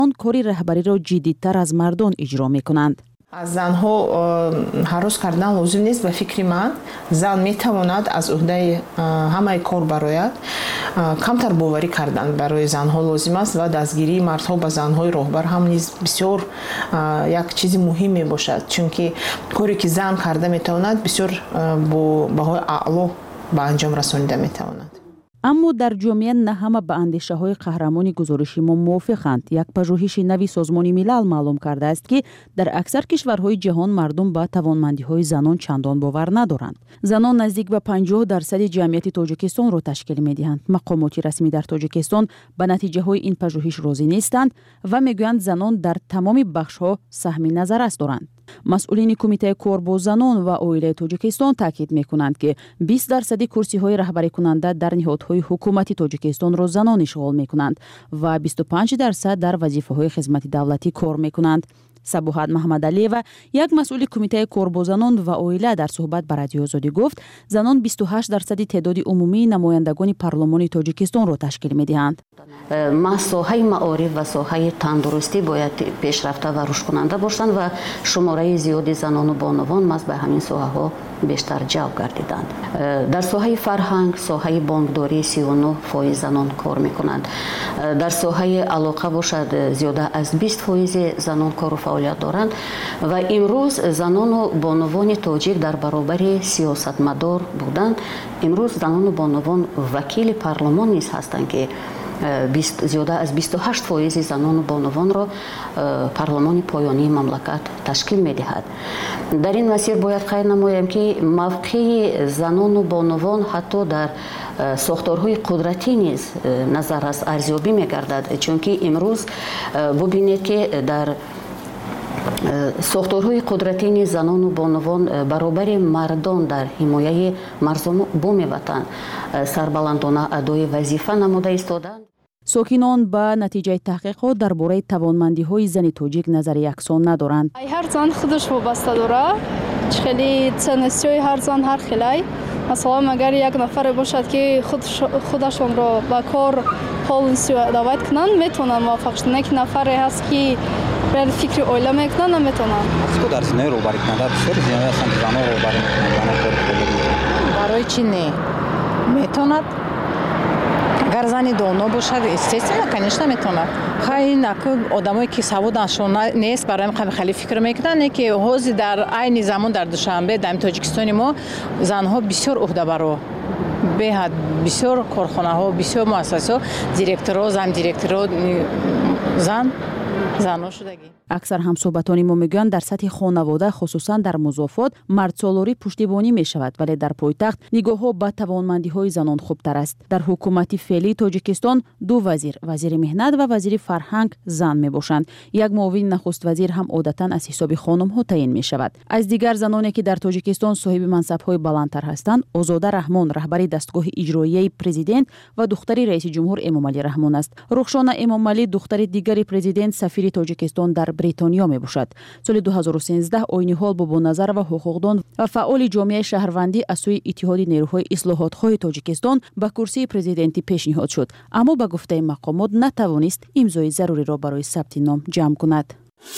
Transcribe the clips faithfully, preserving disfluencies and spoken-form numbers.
آن کاری رهبری را جدی‌تر از مردان اجرا می‌کنند. از زنها هراس کردن لازم نیست. به فکر من زن میتواند از عهده همه کار برآید. کمتر باوری کردن برای زنها لازم است و دستگیری مردها به زنهای راهبر هم نیز بسیار یک چیز مهم می باشد، چون که کاری که زن کرده میتواند بسیار با بهای اعلا به انجام رسانیده میتواند. اما در جامعه نه همه به اندیشه های قهرمان گزارش ما موافقند. یک پژوهش نوی سازمان ملل معلوم کرده است که در اکثر کشورهای جهان مردم به توانمندی های زنان چندان باور ندارند. زنان نزدیک به پنجاه درصد جمعیت تاجیکستان را تشکیل می‌دهند. مقامات رسمی در تاجیکستان به نتیجه های این پژوهش راضی نیستند و میگویند زنان در تمام بخش ها سهم نظر است دارند. مسئولین کمیته کار با زنان و عائله تاجیکستان تاکید می‌کنند که بیست درصد کرسی‌های رهبری کننده در نهادهای حکومتی تاجیکستان را زنان اشغال می‌کنند و بیست و پنج درصد در وظیفه‌های خدمت دولتی کار می‌کنند. سبوحات محمد علیوه، یک مسئول کمیته کار با زنان و عائله، در صحبت با رادیو آزادی گفت زنان بیست و هشت درصد تعداد عمومی نمایندگان پارلمان تاجیکستان را تشکیل می‌دهند. ما ساحه معارف و ساحه تندرستی باید پیشرفته و رشد کننده باشند و شماره زیادی زنان و بانوان از به همین ساحه ها بیشتر جلب گردیدند. در ساحه فرهنگ، ساحه بانکداری سی و نه فایز زنان کار میکنند. در ساحه علاقه باشد زیاده از بیست فایز زنان کار و فعالیت دارند و امروز زنان و بانوان تاجیک در برابر سیاستمدار بودند. امروز زنان و بانوان وکیل پارلمان نیز هستند که زیاده از بیست و هشت فایز زنان و بانوان را پارلمان پایانی مملکت تشکیل می‌دهد. در این مسیر باید قید نمایم که موقع زنان و بانوان حتی در ساختارهای قدرتی نیز نظر از ارزیابی می‌گردد، چون که امروز ببینید که در ساختارهای قدرتی نیز زنان و بانوان برابر مردان در حمایه مردم بوم وطن سربلندانه ادای وظیفه نموده ایستادند. ساکنان به نتیجه تحقیقات درباره توانمندی‌های زن تاجیک نظر یکسان ندارند. هر زن خودش وابسته داره. خیلی ценностей هر زن هر خیلی. مثلا اگر یک نفر باشد که خود خودشون را به کار پالیسی دعوت کنند میتونن موفق شدن. یک نفر هست که بر فکر عائله میکنن نمیتونن. اسکو در سینه روباری کننده بسیار زیاد هستند که زنان روباری میکنند. برای چی نه؟ میتوند. اگر زنی دانا باشد استثنا کنیشنا میتوند. خیلی نکو آدمایی که سوادشون نیست برای من خیلی فکر میکنن که حوزی در عین زمان در دوشنبه در تاجیکستان ما زنها بسیار عهده برو به بسیار کارخانه ها بسیار مؤسسه ها دیرکتورها زن دیرکتورها زن زنها شدگی. اکثر همصحبتان ما میگن در سطح خانواده خصوصا در مضافات مرد سالاری پشتیبانی می شود، ولی در پایتخت نگاه ها به توانمندی های زنان خوبتر است. در حکومت فعلی تاجیکستان دو وزیر، وزیر مهنت و وزیر فرهنگ زن می باشند. یک معاون نخست وزیر هم عادتا از حساب خانم ها تعیین می شود. از دیگر زنانی که در تاجیکستان صاحب منصب های بلندتر هستند، آزاده رحمان رهبر دستگاه اجرایی پرزیدنت و دختر رئیس جمهور امامعلی رحمان است. رخشانه امامعلی دختر دیگر پرزیدنت سفیر تاجیکستان در بریتانیا می باشد. سال دو هزار و سیزده آیین حال با نظر و حقوقدان و فعال جامعه شهروندی از سوی اتحاد نیروهای اصلاحات های تاجیکستان به کرسی پرزیدنتی پیشنهاد شد، اما به گفته مقامات نتوانست امضای ضروری را برای ثبت نام جمع کند.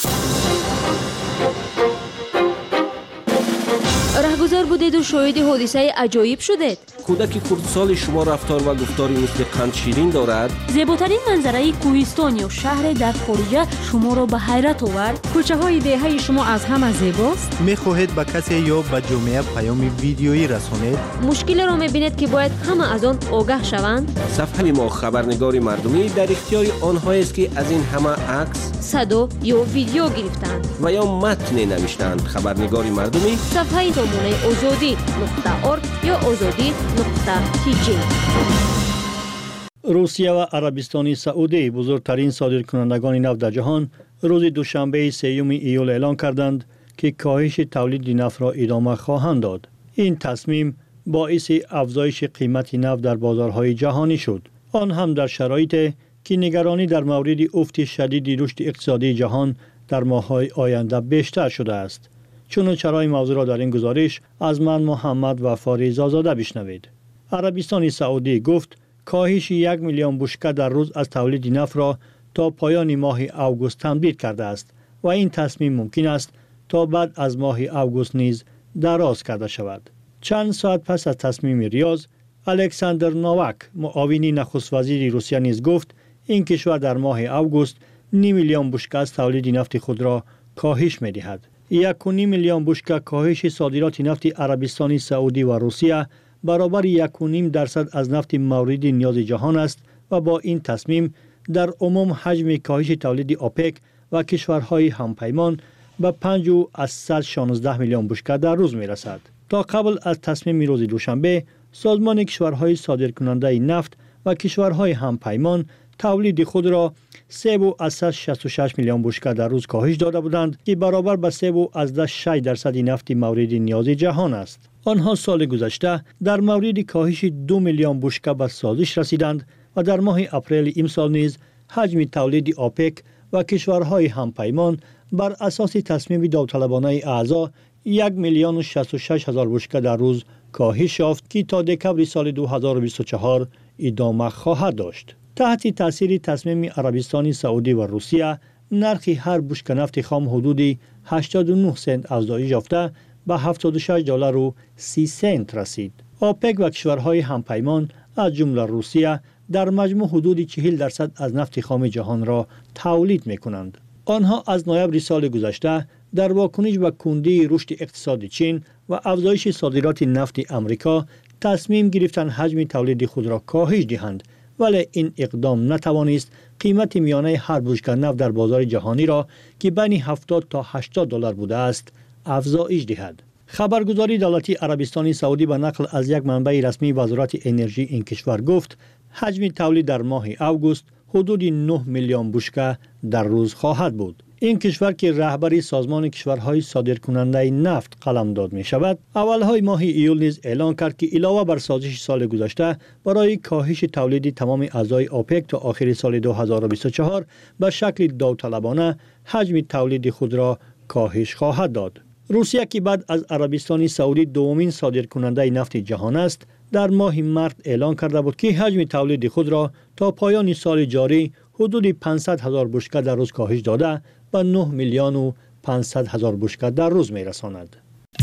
رهگذر بودید و شاهد حادثه عجایب شدید. کودک خردسال شما رفتار و گفتاری مثل قند شیرین دارد. زیباترین منظره کوهستان یا شهر در خارج شما را به حیرت آورد. کوچه های دهه شما از همه زیباست. میخواهید به کسی یا به جامعه پیام ویدیویی رسانید؟ مشکل را میبینید که باید همه از آن آگاه شوند. صفحه ما خبرنگار مردمی در اختیار آنهایی است که از این همه عکس، صدا یا ویدیو گرفتند و یا متن نوشتند. خبرنگار مردمی صفحه سامانه آزادی نقطه ارگ یا آزادی نقطه تی جی. روسیه و عربستان سعودی بزرگترین صادرکنندگان نفت در جهان روز دوشنبه سوم ایول اعلام کردند که کاهش تولید نفت را ادامه خواهند داد. این تصمیم باعث افزایش قیمت نفت در بازارهای جهانی شد. آن هم در شرایطی که نگرانی در مورد افت شدید رشد اقتصادی جهان در ماه‌های آینده بیشتر شده است. چون چرای موضوع را در این گزارش از من محمد وفا رضازاده بشنوید. عربستان سعودی گفت کاهش یک میلیون بشکه در روز از تولید نفت را تا پایان ماه اوگوست تمدید کرده است و این تصمیم ممکن است تا بعد از ماه اوگوست نیز دراز کرده شود. چند ساعت پس از تصمیم ریاض، الکساندر نوواک، معاون نخست وزیر روسیه نیز گفت این کشور در ماه اوگوست نیم میلیون بشکه از تولید نفت خود را کاهش می‌دهد. یک و نیم میلیون بشکه کاهش صادرات نفت عربستان سعودی و روسیه برابر یک و نیم درصد از نفت مورد نیاز جهان است و با این تصمیم در عموم حجم کاهش تولید اوپک و کشورهای همپیمان به پنج و صد و شانزده میلیون بشکه در روز می‌رسد. تا قبل از تصمیم روز دوشنبه، سازمان کشورهای صادرکننده نفت و کشورهای همپیمان تولید خود را سه و شصت و شش میلیون بشکه در روز کاهش داده بودند که برابر به سه و شش درصد نفت مورد نیاز جهان است. آنها سال گذشته در مورد کاهش دو میلیون بشکه به سازش رسیدند و در ماه اپریل امسال نیز حجم تولید اوپک و کشورهای همپیمان بر اساس تصمیم داوطلبانه اعضا یک میلیون و شصت و شش هزار بشکه در روز کاهش یافت که تا دکمبر سال دو هزار و بیست و چهار ادامه خواهد داشت. تحت تاثیر تصمیم عربستان سعودی و روسیه، نرخ هر بشکه نفت خام حدود هشتاد و نه سنت افزایش یافته به هفتاد و شش دلار و سی سنت رسید. اوپک و کشورهای همپیمان از جمله روسیه در مجموع حدود چهل درصد از نفت خام جهان را تولید می‌کنند. آنها از نوامبر سال گذشته در واکنش به کندی رشد اقتصاد چین و افزایش صادرات نفت آمریکا تصمیم گرفتند حجم تولید خود را کاهش دهند، ولی این اقدام نتوانست قیمت میانه هر بشکه نفت در بازار جهانی را که بین هفتاد تا هشتاد دلار بوده است افزایش دهد. خبرگزاری دولتی عربستان سعودی به نقل از یک منبع رسمی وزارت انرژی این کشور گفت حجم تولید در ماه اوگوست حدود نه میلیون بشکه در روز خواهد بود. این کشور که رهبری سازمان کشورهای صادرکننده نفت قلمداد می شود، اولهای ماه ایول نیز اعلان کرد که علاوه بر سازش سال گذشته برای کاهش تولید تمام اعضای اوپک تا آخر سال دو هزار و بیست و چهار به شکل داوطلبانه حجم تولید خود را کاهش خواهد داد. روسیه که بعد از عربستان سعودی دومین صادرکننده نفت جهان است، در ماه مارس اعلان کرده بود که حجم تولید خود را تا پایان سال جاری حدود پانصد هزار بشکه در روز کاهش داده به نه میلیون و پانصد هزار بشکه در روز می رساند.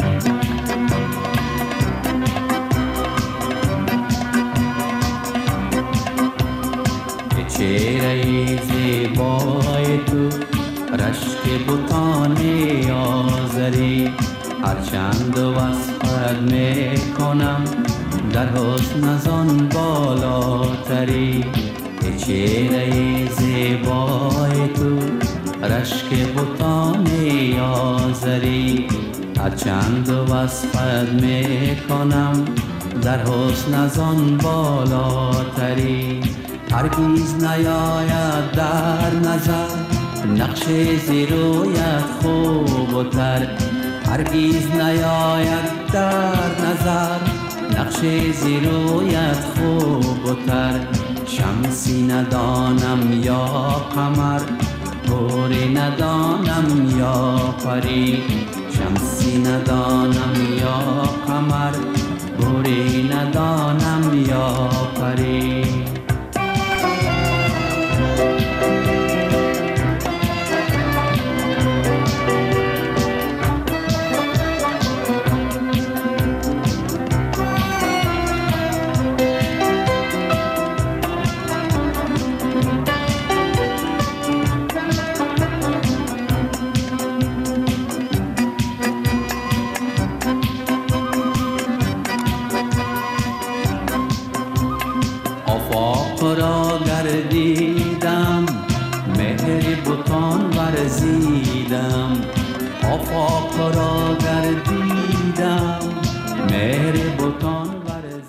چهره زیبای تو رشک بوتان آذری هرچند وصفت می کنم در حسن از آن بالاتری. چهره زیبای تو رشک بوتان آذری هرچند وصفت می کنم در حسن از آن بالاتری. هرگیز نیاید در نظر نقش زیرویت خوب و تر، هرگیز نیاید در نظر نقش زیرویت خوب و تر. شمسی ندانم یا قمر، گوری ندانم یا پری. شمسی ندانم یا قمر، گوری ندانم یا پری. گردیدم مهر بوتان ورزیدم، آفاق را گردیدم مهر بوتان ورزیدم.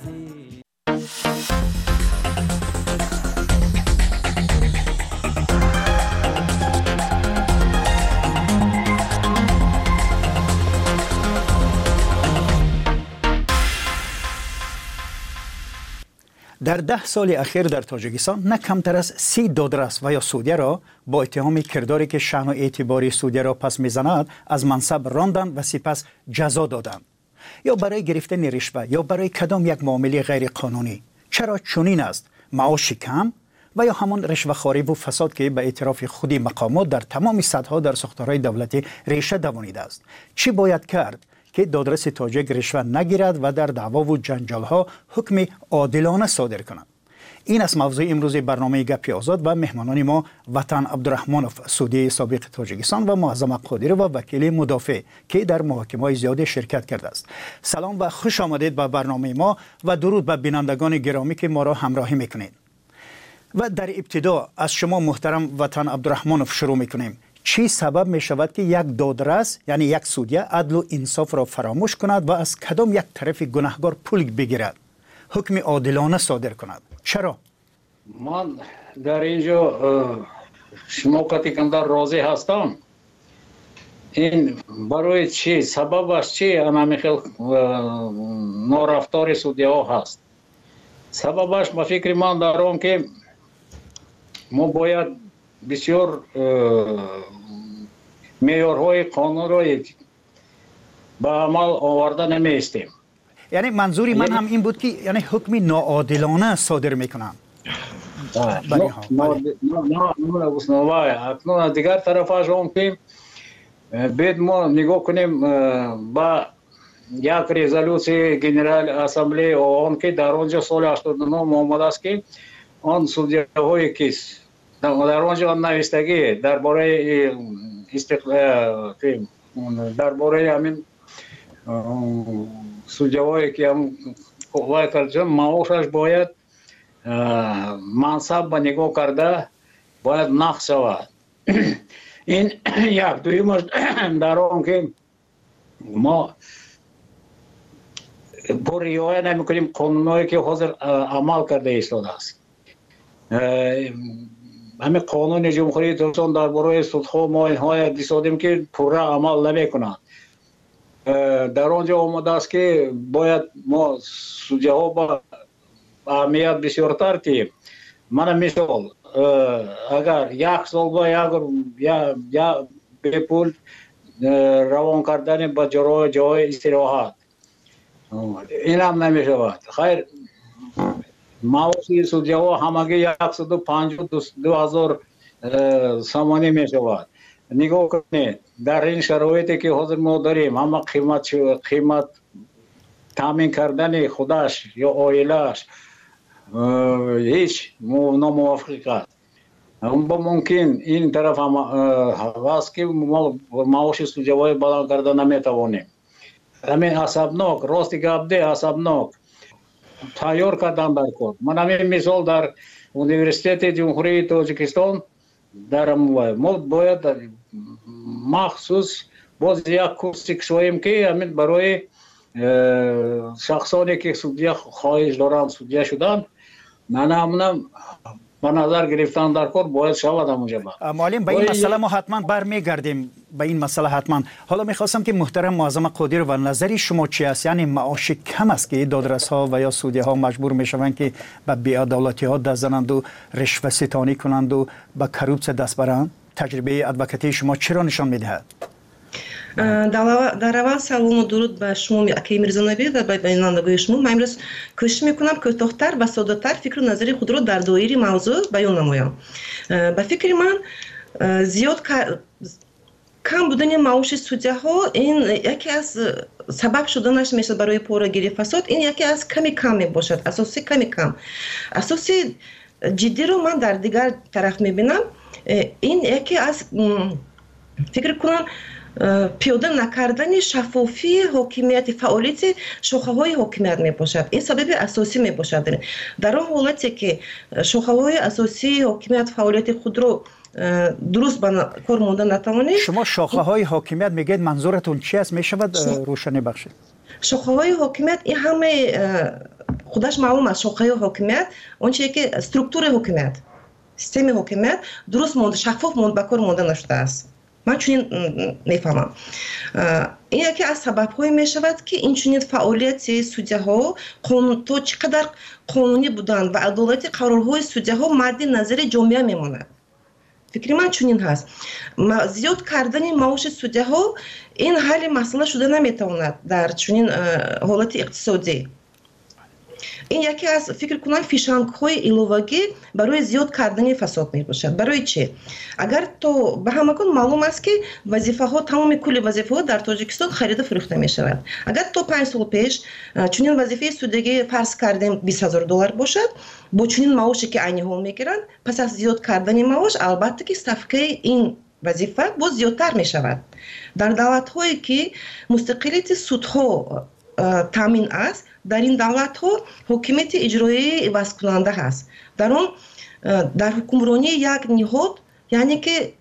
در ده سال اخیر در تاجیکستان نه کمتر از سی دادرس و یا سودیه را با اتهام کرداری که شأن و اعتبار سودیه را پس میزند از منصب راندند و سپس جزا دادند، یا برای گرفتن رشوه یا برای کدام یک معامله غیر قانونی. چرا چنین است؟ معاش کم، و یا همون رشوه‌خواری و فساد که به اعتراف خودی مقامات در تمام سطح‌ها در ساختارهای دولتی ریشه دوانیده است. چی باید کرد که دادرس تاجیک رشوه نگیرد و در دعوا و جنجال‌ها حکم عادلانه صادر کند؟ این است موضوع امروز برنامه گپی آزاد و مهمانان ما وطن عبدالرحمانوف سودی سابق تاجیکستان و معظم قادری و وکیل مدافع که در محاکمه‌های زیاد شرکت کرده است. سلام و خوش آمدید به برنامه ما و درود به بینندگان گرامی که ما را همراهی میکنید. و در ابتدا از شما محترم وطن عبدالرحمانوف شروع میکنیم. چی سبب می شود که یک دادرس یعنی یک سودیه عدل و انصاف را فراموش کند و از کدام یک طرف گناهکار پول بگیرد، حکم عادلانه صادر کند؟ چرا؟ من در اینجا شما کتی کندر راضی هستم. این برای چی؟ سببش چی؟ انا خیلی نارفتار سودیه ها هست. سببش به فکر من دارم که ما باید بسیار معیارهای قانون را به عمل آورده نمیستیم. یعنی منظوری من هم این بود که یعنی حکم ناعادلانه صادر میکنن. نه نه دیگر طرفش هم که باید ما نگاه کنیم با یک رزولوسی جنرال اسامبلی آن که در آنجا سال هشتاد و نه آمده است که آن سودیه های که در آنجا نوشتگی درباره استقلال درباره همین سودیه‌هایی که هم وای کردن معاشش باید منصب به نگاه کرده باید نقص شود. این یک دویمش در آن که ما پر رعایت نمی‌کنیم قانونایی که حاضر عمل کرده ایستاده است. همین قانون جمهوری ترکستان درباره سودها ما اینها دیدیم که پوره عمل نمی‌کنند. در آنجا آمده است که باید ما سودیه ها با اهمیت بسیارتر تیم. من مثال اگر یک سال با یا یا به پول روان کردن به جای جای استراحت این هم نمی شود. خیر معاشی سودیه ها همگی صد و پنجاه و دو هزار سامانی می شود. نگاه کنید در این شرایطی که حاضر ما داریم همه قیمت قیمت تامین کردن خودش یا عائله‌اش هیچ ناموافق است. با ممکن این طرف هم هست که ما معاش سودیه‌های بلند کردن نمیتوانیم. همین عصبناک راستی گفته عصبناک تیار کردن در کار. من همین مثال در اونیورسیتت جمهوری تاجیکستان در ما باید مخصوص باز یک کورسی کشویم که همین برای شخصانی که سودیه خواهش دارند سودیه شدند نه همونم به نظر گرفتن در کار باید شود همونجا. معلم به این مسئله ما حتما برمیگردیم به این مسئله حتما. حالا میخواستم که محترم معظم قادر و نظری شما چی است؟ یعنی معاش کم است که دادرس ها و یا سودیه ها مجبور میشوند که به بی‌عدالتی ها دست زنند و رشوه ستانی کنند و به کروپسه دست برند؟ تجربه ادوکاتی شما چرا نشان میدهد؟ در اول سلام و درود به شما اکی میرزانوی و به بینندگان شما. من امروز کوشش میکنم کوتاه‌تر و ساده‌تر فکر و نظری خود را در دایره موضوع بیان نمایم. به فکر من زیاد کم بودن معاش سودیه ها این یکی از سبب شدنش میشه برای پورگیری فساد. این یکی از کمی کم میباشد، اساسی کمی کم. اساسی جدی رو من در دیگر طرف میبینم. این یکی از فکر کنم پیاده نکردن شفافی حاکمیت فعالیت شاخه های حاکمیت می باشد. این سبب اساسی می باشد. در آن حالتی که شاخه های اساسی حاکمیت فعالیت خود رو درست به کار ماندن نتوانید. شما شاخه های حاکمیت میگید منظورتون چی است؟ می شود روشنی بخشید؟ شاخه های حاکمیت این همه خودش معلوم است. شاخه های حاکمیت اون چیزی که استرکتور حاکمیت سیستم حاکمیت درست ماند شفاف ماند به کار مانده نشده است. من چنین میفهمم. این یکی از سبب‌های می شود که این چنین فعالیت سودیه ها قانون تو چقدر قانونی بودند و عدالت قرارهای سودیه ها مد نظر جامعه میماند. فکر من چنین هست. زیاد کردن معاش سودیه ها این حل مسئله شده نمیتواند در چنین حالت اقتصادی. این یکی از فکر کنم فیشانگ‌های ایلوواگی برای زیاد کردن فساد میباشد. برای چی؟ اگر تو به همگان معلوم است که وظیفه ها تمام کل وظیفه ها در تاجیکستان خرید و فروخته می شود. اگر تو پنج سال پیش چنین وظیفه سودگی فرض کردیم بیست هزار دلار باشد، با چنین معاشی که عینی ها میگیرند، پس از زیاد کردن معاش البته که صفقه این وظیفه باز زیادتر می شود. در دولت هایی که مستقلیت سودها تامین است، در این دولت ها حکومت اجرایی عوض کننده هست. در اون در حکمرانی یک نهاد، یعنی که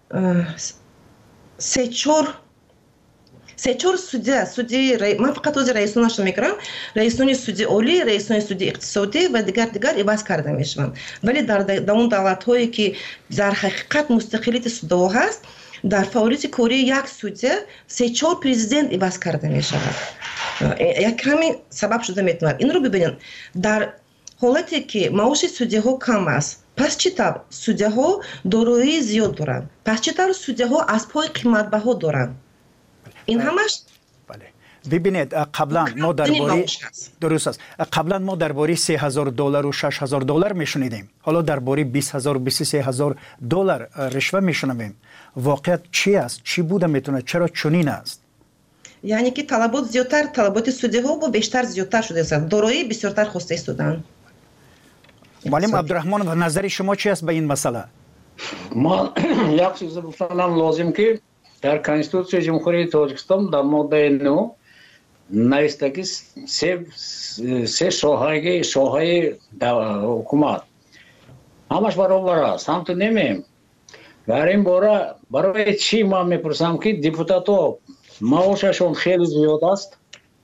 سه چهار سه چهار سودی سودی من فقط از رئیسانش میگم، رئیسان سودی عالی، رئیسان سودی اقتصادی و دیگر دیگر عوض کرده میشوند. ولی در در اون دولت هایی که در حقیقت مستقلیت سودها هست، در فعالیت کاری یک سودی سه چهار پرزیدنت عوض کرده میشود. یک کمی سبب شده میتونه. این رو ببینید، در حالتی که معاش سودی ها کم است، پس چطور سودی ها دارایی زیاد دارند؟ پس چطور سودی ها از پای قیمت بها دارند؟ این همش بله. ببینید قبلا ما درباره درست است. قبلا ما درباره سه هزار دلار و شش هزار دلار میشنیدیم. حالا درباره بیست هزار و بیست و سه هزار دلار رشوه میشنویم. واقعیت چی است؟ چی بوده میتونه؟ چرا چنین است؟ یعنی که طلبات زیادتر، طلبات سودی ها با بیشتر زیادتر شده است. دارایی بسیارتر خواسته استودن. معلم عبدالرحمن، و نظر شما چی است به این مسئله؟ ما یک چیز بفرمایم لازم که در کنستیتوسیون جمهوری تاجیکستان در ماده نه نوشته سه سه شاههای شاههای حکومت همش برابر است. هم تو نمیم. در این باره برای چی ما میپرسم که دیپوتاتو معاششون خیلی زیاد است؟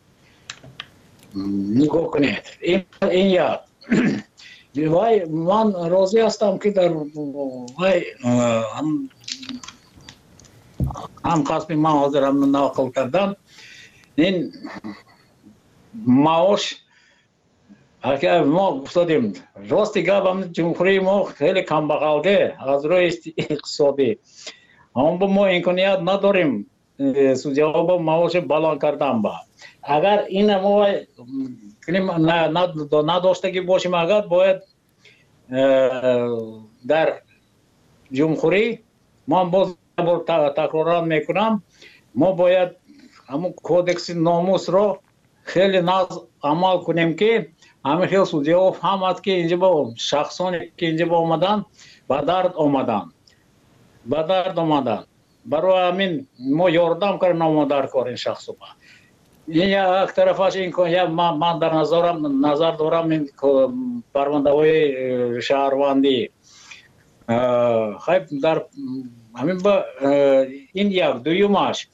نگاه کنید. این این یا وای من راضی هستم که در وای هم هم قسمی من حاضرم نقل کردم. این معاش اگر ما افتادیم راستی گفتم جمهوری ما خیلی کم بغلده از روی اقتصادی، اما ما امکانیت نداریم سودیا با معاش بالا کردن. با اگر این ما نداشتگی باشیم، اگر باید در جمهوری ما باز تکرار میکنم، ما باید همون کودکس ناموس رو خیلی ناز عمل کنیم که همه خیلی سودیا فهمد که اینجا با شخصانی که اینجا با آمدن با درد آمدن با درد آمدن برای همین ما یاردم کردیم ما در کار این شخص با این یک طرفش این که من, من در نظرم نظر دارم این پرونده های شهروندی خیلی در همین با این یک دویمش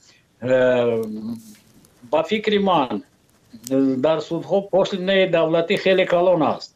با فکر من در سودها پشت دولتی خیلی کلان است.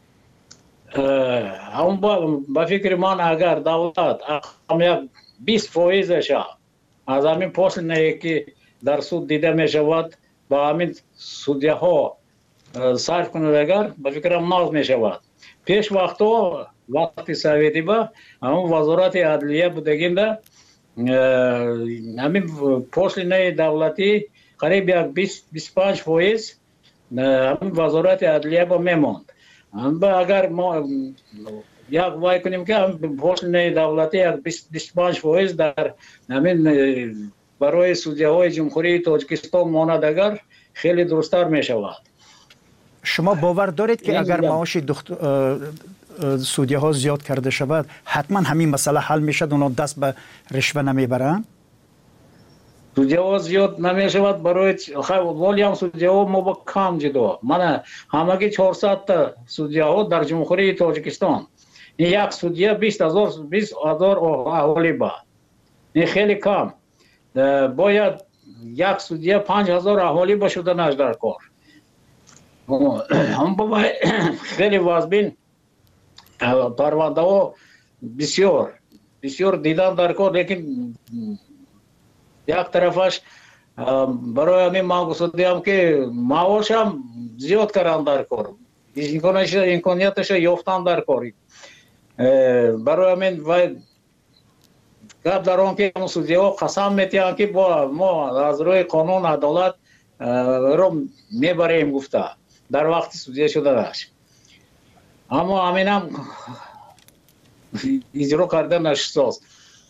هم با, با فکر من اگر دولت هم یک بیست فایزش از همین پشت نه که در سود دیده می شود با همین سودیه ها صرف کنند، اگر با فکرم ناز می شود. پیش وقتا وقتی سویتی با همون وزارت عدلیه بودگینده همین پشت نه دولتی قریب یک بیست بیست و پنج فایز همین وزارت عدلیه با میماند. اگر ما یک وای کنیم که پشت نه دولتی یک بیست بیست و پنج فایز در همین برای سودیه های جمهوری تاجیکستان ماند، اگر خیلی درستتر می شود. شما باور دارید که اگر معاش سودیه ها زیاد کرده شود حتما همین مسئله حل می شد، اونا دست به رشوه نمی برند؟ سودیه ها زیاد نمی شود برای ولی هم سودیه ها ما با کم جدا. من همگی چهارصد تا سودیه ها در جمهوری تاجیکستان، این یک سودیه بیست هزار بیست هزار اهالی با، این خیلی کم. باید یک سودیه پنج هزار اهالی با شدنش در کار. هم باید خیلی وازبین پرونده ها بسیار بسیار دیدن در کار، لیکن یک طرفش برای همین من گفتم که معاش هم زیاد کردن در کار، امکانیتش یافتن در کاری. برای همین باید گپ در آن که سودیه ها قسم میتیان که با ما از روی قانون عدالت رو میبریم گفته. дар вақти судия шудааст. аммо ҳаминам иҷро карда нашудааст.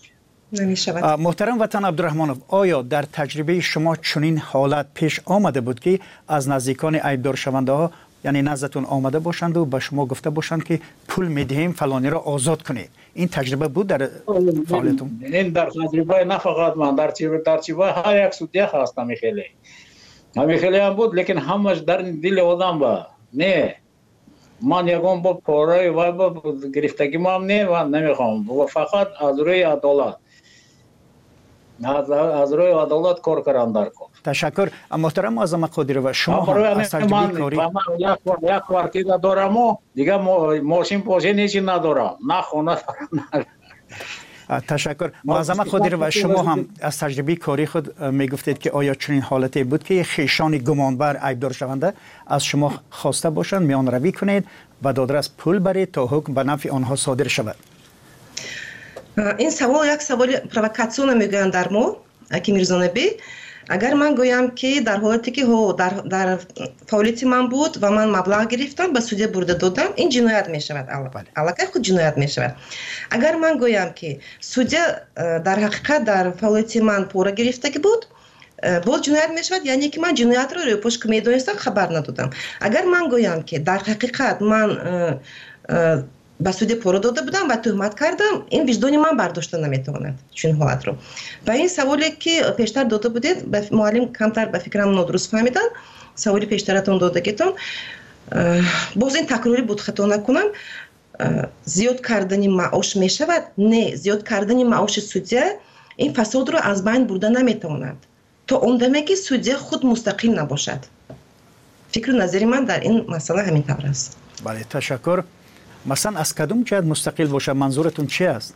محترم وطن عبدالرحمانов، آیا در تجربه شما چنین حالت پیش آمده بود که از نزدیکان ایبدار شونده ها یعنی نزدتون آمده باشند و به شما گفته باشند که پول میدهیم فلانی را آزاد کنید؟ این تجربه بود در فعالیتون؟ این در تجربه نه فقط من، در تجربه هر یک سودیا هست. همیخیلی همیخیلی هم بود، لیکن همش در دل آدم با نه من یکم با پاره و با گرفتگی ما هم نه و نمیخوام و فقط از روی عدالت از روی عدالت کار کردن در کار. تشکر. محترم معظم قادری و شما هم از تجربه کاری یک کوارتیر دارم و دیگه ماشین پاشه نیچی ندارم، نه خونه دارم. تشکر. معظم قادری و شما هم از تجربه کاری خود میگفتید که آیا چنین حالتی بود که خیشان گمانبر ایبدار شونده از شما خواسته باشند میان روی کنید و دادرس پول برید تا حکم به نفع آنها صادر شود؟ این سوال یک سوال پرووکاسیون میگویند در ما اکی میرزانبی. اگر من گویم که در حالتی که هو در در فعالیت من بود و من مبلغ گرفتم به سودیا برده دادم، این جنایت می شود. علاقه خود جنایت می شود. اگر من گویم که سودیا در حقیقت در فعالیت من پوره گرفته که بود، بود جنایت می شود، یعنی که من جنایت رو روی پشت که میدونستم خبر ندادم. اگر من گویم که در حقیقت من با سودیا پوره داده بودم و تهمت کردم، این وجدان من برداشته نمیتواند چون حالت رو. و این سوالی که پیشتر داده بودید معلم کمتر به فکرم نادرست فهمیدن. سوالی پیشترتون دادگیتون باز این تکراری بود خطا نکنم. زیاد کردن معاش می شود؟ نه، زیاد کردن معاش سودیا این فساد رو از بین برده نمیتواند تا اون دمی که سودیا خود مستقل نباشد. فکر و نظری من در این مسئله همین طور است. بله، تشکر. مثلا از کدوم جهت مستقل باشه منظورتون چی است؟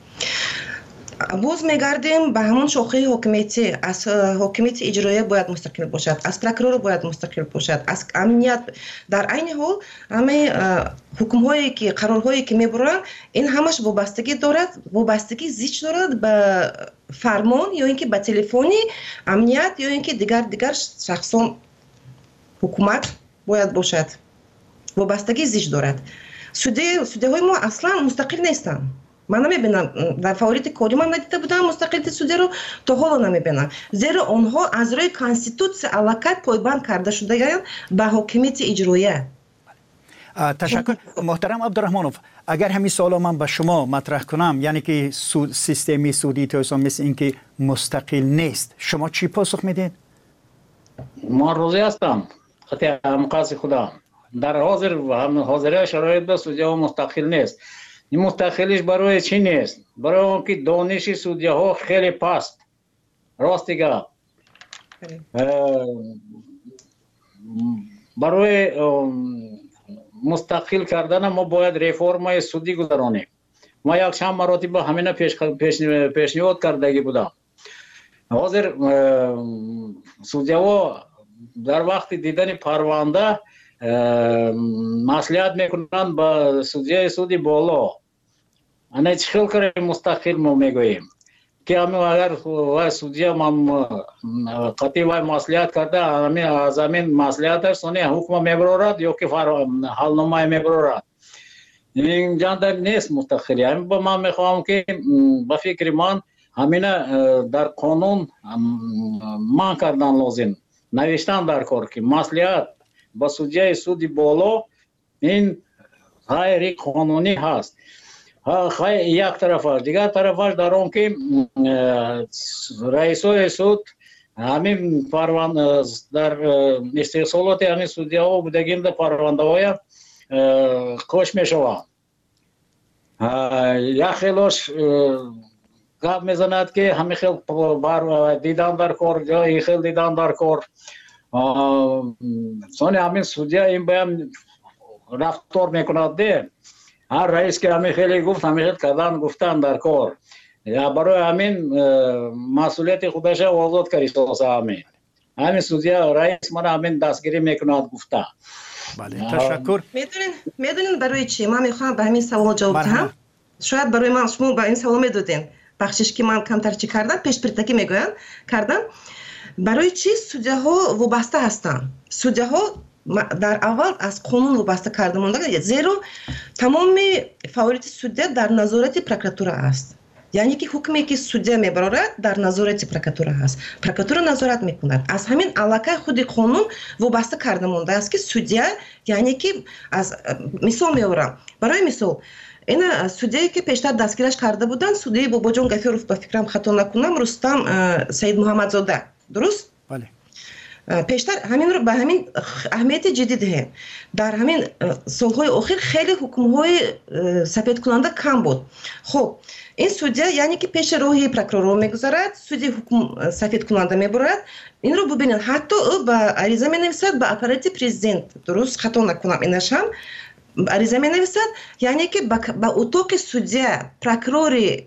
باز میگردیم به همون شاخه حکومتی. از حکومت اجرایی باید مستقل باشد، از پروکرور باید مستقل باشد، از امنیت. در عین حال همه حکم هایی که قرار هایی که میبرند این همش وابستگی دارد، وابستگی زیچ دارد به فرمان یا اینکه به تلفنی امنیت یا اینکه دیگر دیگر شخصان حکومت باید باشد. وابستگی زیچ دارد. سودی سودی های ما اصلا مستقل نیستن. من نمیبینم در فعالیت کاری من ندیده بودم مستقلیت سودی رو، تا حالا نمیبینم، زیرا آنها از روی کانستیتوسیون علاقت پایبند کرده شده به حکومت اجرایی. تشکر. محترم عبدالرحمانوف، اگر همین سوالا من به شما مطرح کنم، یعنی که سود سیستمی سودی توسعه مثل اینکه مستقل نیست، شما چی پاسخ میدید؟ ما راضی هستم. خطی مقاصد خدا در حاضر و هم حاضره شرایط به سودیا مستقل نیست. این مستقلیش برای چی نیست؟ برای اون که دانش سودیا ها خیلی پست. راست دیگه. برای مستقل کردن ما باید رفرمای سودی گذرانیم. ما یک چند مراتب همینه پیش پیش پیشنهاد کردگی بودم. حاضر سودیا ها در وقت دیدن پرونده مصلحت میکنند با سودیا سودی بالا. انا چه خیلی کاری مستقل ما میگوییم که همین اگر سودیا ما قطعی و مصلحت کرده همین از همین مصلحتش سونی حکم میبرد یا که حالنامه میبرد. این جان نیست مستقلی. همین با من میخوام که با فکر من همین در قانون من کردن لازم، نوشتن در کار که مصلحت با سودیا سودی بالا این غیر قانونی هست. خیلی یک طرفش، دیگر طرفش در اون که رئیسای سود همین پرونده در استحصالات همین سودیا ها بودگیم در پرونده های کش می شود. یک خیلیش گپ میزند که همین خیلی بر دیدن در کار یا خیلی دیدن در کار. سانی همین سودیا این باید رفتار میکند ده. هر رئیس که همین خیلی گفت همین خیلی کردن گفتن در کار. یا برای همین مسئولیت خودش آزاد کردی سازه همین. همین سودیا رئیس من همین دستگیری میکند گفته. بله، تشکر. میدونین میدونین برای چی من میخوام به همین سوال جواب بدم؟ شاید برای من شما به این سوال میدادین. بخشش که من کمتر چی کردم پیش پرتکی میگوین کردم. برای چی سودیا ها وابسته هستن؟ سودیا ها در اول از قانون وابسته کرده مانده، زیرا تمام فعالیت سودیا در نظارت پروکراتور است. یعنی که حکمی که سودیا میبرد در نظارت پروکراتور است. پروکراتور نظارت میکند. از همین علاقه خود قانون وابسته کرده مانده است که سودیا، یعنی که از مثال میورم، برای مثال این سودیایی که پیشتر دستگیرش کرده بودن، سودی باباجان گفیروف، با فکرم خطا نکنم، رستم سید محمدزاده، درست؟ بله. پیشتر همین رو به همین اهمیت جدید ده. در همین سالهای اخیر خیلی حکم‌های سفید کننده کم بود. خب این سودیا یعنی که پیش روی پروکرور میگذارد، سودی حکم سفید کننده میبرد. این رو ببینید، حتی او با عریضه مینویسد به اپارات پرزیدنت، درست خطا نکنم اینش هم عریضه مینویسد، یعنی که با اتاق سودیا پروکرور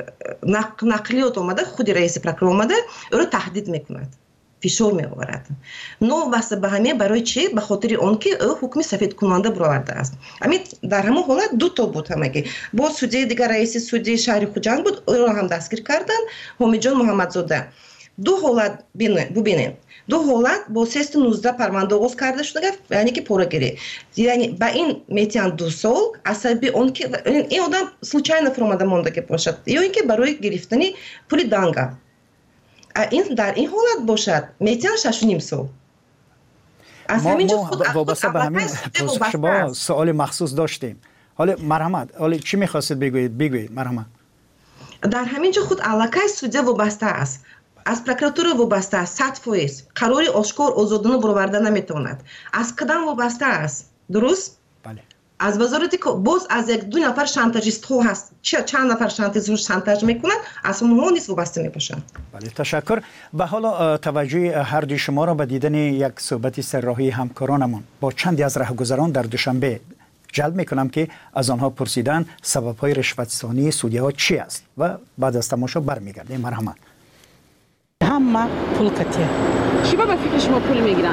نقلیات اومده، خود رئیس پروکرور اومده، او رو تهدید میکند، فشار میآورد. نو واسه به همه برای چی؟ به خاطر اون که او حکم سفید کننده برآورده است. همین در همون حالت دو تا بود همگی. با سودی دیگر رئیس سودی شهر خوجند بود، او رو هم دستگیر کردن، حامد جان محمدزاده. دو حالت ببینید. دو حالت با سیست نوزده پرونده آغاز کرده شده، یعنی که پورگیری. یعنی با این میتیان دو سال عصبی اون که این آدم случайно فرامده مونده که باشد، یا اینکه برای گرفتن پول دانگا. این در این حالت باشد میتیان شش و نیم سال. از همینجا خود وابسته به همین شما سوال مخصوص داشتیم. حالا مرحمت، حالا چی میخواستید بگویید؟ بگویید مرحمت. در همینجا خود علاقه سودیا وابسته است. از پروکراتور وابسته است. صد فیصد قرار آشکار آزادانه برآورده نمیتواند. از کدام وابسته است؟ درست؟ بله. از وزارتی که باز از یک دو نفر شانتاژیست ها هست، چه چند نفر شانتاژیست شانتاژ میکنند، از اونها نیست وابسته میباشند. بله، تشکر. و حالا توجه هر دوی شما را به دیدن یک صحبت سرراهی همکارانمون با چندی از راهگذران در دوشنبه جلب میکنم که از آنها پرسیدن سبب‌های رشوت‌ستانی سودی‌ها چی است و بعد از تماشا برمیگردیم. مرحمت. همه پول کتیه. چی با فکر شما پول میگیرن؟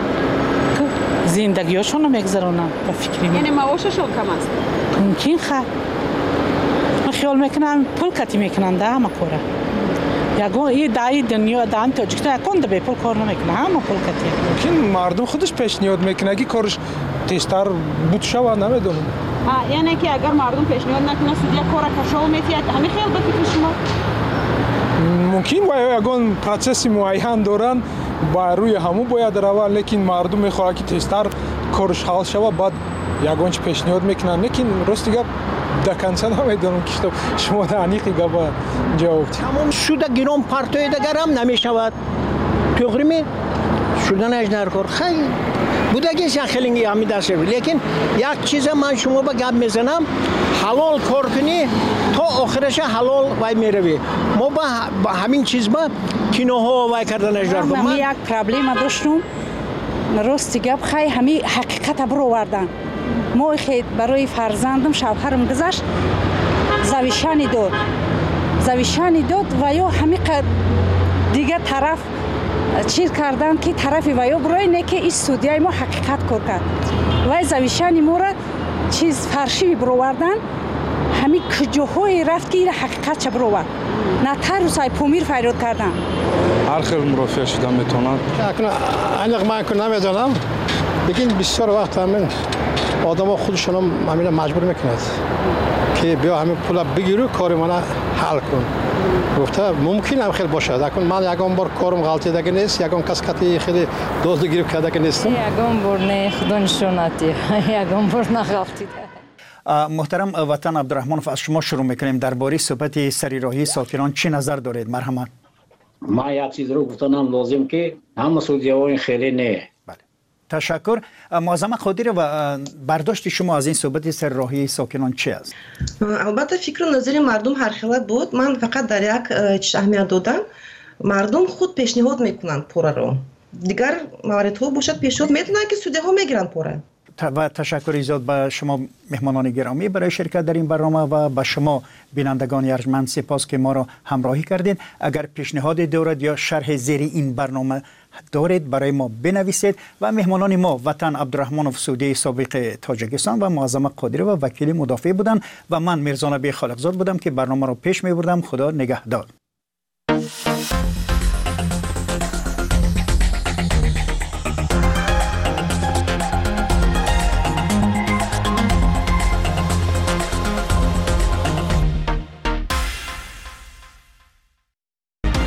زندگیشون رو میگذرونن به فکری من. یعنی معاششون کم است؟ ممکن خواهد. من خیال میکنم پول کتی میکنن ده همه کاره. یکون این دایی دنیا دان تاجیکستان یکون ده به پول کار نمیکنه، همه پول کتیه. ممکن مردم خودش پیشنهاد میکنه که کارش تیزتر بود شود، نمیدونم. یعنی که اگر مردم پیشنهاد نکنه سودیا کار کشاو میتید، همین خیال به فکر شما؟ ممکن باید یکون پروسس معین دارن، با روی همون باید روان، لیکن مردم میخواد که تیزتر کارش حل شود، بعد یکون چی پیشنهاد میکنن، لیکن راست دیگه دکنسه نمیدونم که شما دانیقی گفت جواب تمام سود گرام پرتای دیگر هم نمیشود. توغری می شدن اجنر کار خیلی بوده که خیلی همی دست شد، لیکن یک چیز من شما با گپ میزنم، حلال کار کنی تا آخرش حلال وای میروی. ما با همین چیز ما کینوها وای کردن اجنر کار. من یک پرابلم داشتم، راستی گپ خیلی همی حقیقت برآوردن. ما خیلی برای فرزندم شوهرم گذشت، زویشانی داد زویشانی داد و یا همی دیگه طرف چیز کردن که طرفی و یا برای نه که این سودیای ما حقیقت کار کرد و زویشانی ما را چیز فرشی برآوردن، همی کجاهای رفت که این حقیقت چه برآورد، نه تر و سای پومیر فریاد کردن. هر خیلی مرافع شدن میتونن. اکنون انق من که نمیدونم، بگین بسیار وقت همین آدم ها خودشون هم همین مجبور میکند که بیا همین پول بگیرو کاری من حل کن. گفته ممکن هم خیلی باشد، اکنون من یکم بار کارم غلطی دیگه نیست، یکم کس کتی خیلی دوست گریب کرده که نیستم. یکم بار نه خدا نشوناتی، یکم بار نغلطی. محترم وطن عبدالرحمنوف، از شما شروع میکنیم. درباره صحبت سریراهی ساکنان چی نظر دارید؟ مرحمت. من یک چیز رو گفتم لازم که همه سودی‌ها خیلی نه. تشکر. معظم قادری و برداشت شما از این صحبت سرراهی ساکنان چی است؟ البته فکر و نظر مردم هر خیلت بود. من فقط در یک چیز اهمیت دادم، مردم خود پیشنهاد میکنن پوره رو، دیگر موارد ها باشد پیشنهاد میدونن که سودی ها میگیرن پوره. و تشکر زیاد به شما مهمانان گرامی برای شرکت در این برنامه و به شما بینندگان ارجمند سپاس که ما را همراهی کردین. اگر پیشنهاد دارید یا شرح زیر این برنامه دارید برای ما بنویسید. و مهمانان ما وطن عبدالرحمنوف سودی سابق تاجیکستان و معظم قادری و وکیل مدافع بودند و من میرزا نبی خالقزاد بودم که برنامه را پیش می بردم. خدا نگهدار.